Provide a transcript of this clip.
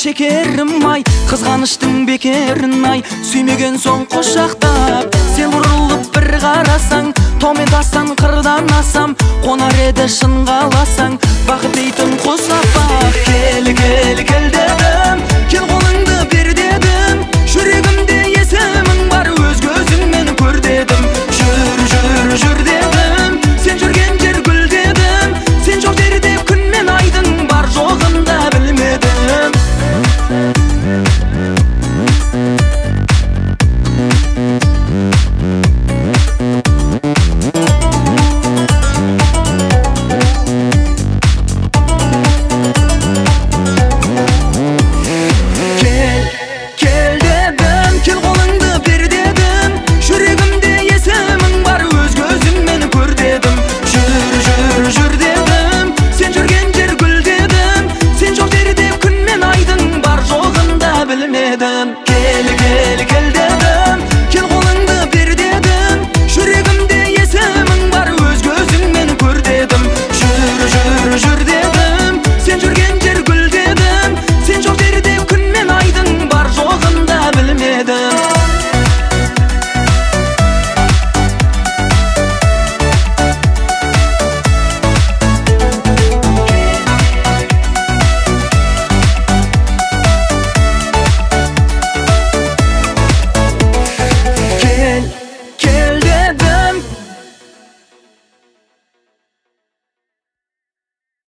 шекерім ай, қызғаныштың бекерін ай, сүймеген соң құшақтап. Сен бұрылып бір қарасаң, томен тастан қырдан асам, қонар еді шын қаласаң, бақыт дейтін құс аппақ. Кел, кел, кел дедім, кел қолыңды бер дедім, жүрегімде есімің бар, өз көзіңмен көр дедім. Жүр, жүр, жүр дедім, сен жүрген жер гүл дедім, сен жоқ жерде күн мен айдың бар жоғын да білмедім. Bilmedim.